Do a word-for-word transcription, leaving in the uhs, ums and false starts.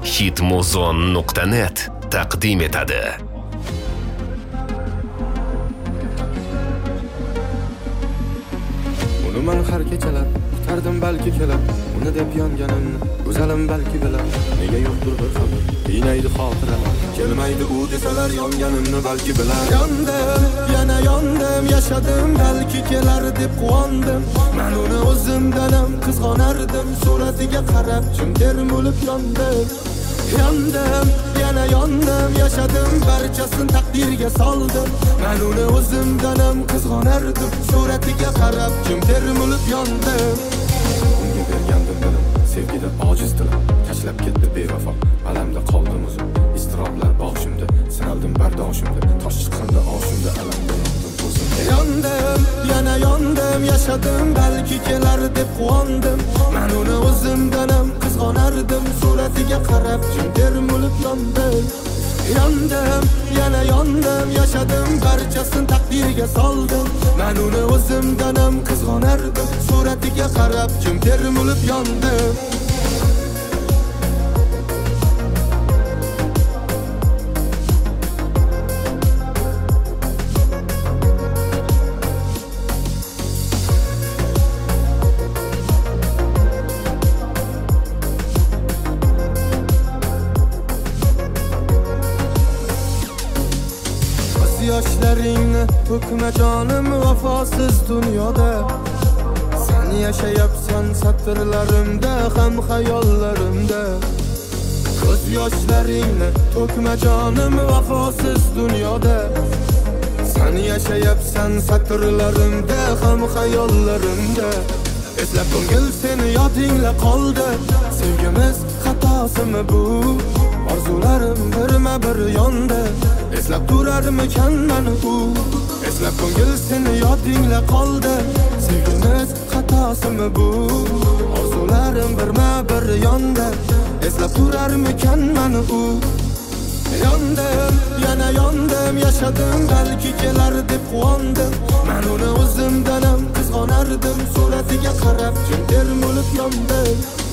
hitmuzon nuqta net taqdim etadi. Uni men har kechalar kutardim balki kelib, uni deb yonganimni o'zalim balki bilar. Nega yo'qdir bir xabar, qiynaydi xotiralar. Kelmaydi u desalar yonganimni balki bilar. Yondim, yana yondim, yashadim balki kelar deb quvondim. Men uni o'zimdan ham qizg'onardim, suratiga qarab jim termulib yondim. Yondim, yana yondim, yashadim barchasini taqdirga soldim. Men uni o'zimdan ham qizg'onardim, suratiga qarab jim termulib yondim. Unga bergandim dilim, sevgida ojiz dilim, tashlab ketdi bevafo, alamda qoldim o'zim. Istiroblar boshimda, sinaldim bardoshimda, tosh chiqqanda oshimda alamda yondim o'zim. Yondim, yana yondim, yashadim balki kelar deb quvondim. Men uni o'zimdan ham qizg'onardim, suratiga qarab jim termulib yondim. Yondim, yana yondim, yashadim barchasini taqdirga soldim. Men uni o'zimdan ham qizg'onardim, suratiga qarab jim termulib yondim. Yoshlaringni to'kma jonim vafosiz dunyoda. Sen yashayapsan satrlarimda, ham xayollarimda. Ko'z yoshlaringni to'kma jonim vafosiz dunyoda. Sen yashayapsan satrlarimda, ham xayollarimda. Eslab ko'ngil seni yodingla qoldi. Sevgimiz xatosimi bu? Orzularim birma-bir yondi. Eslab turarmikan meni u? Eslab ko'ngil seni yodingla qoldi. Sevgimiz xatosimi bu? Orzularim birma-bir yondi. Eslab turarmikan meni u? Yondim, yana yondim, yashadim balki kelar deb quvondim. Men uni o'zimdan ham qizg'onardim, suratiga qarab jim termulib yondim.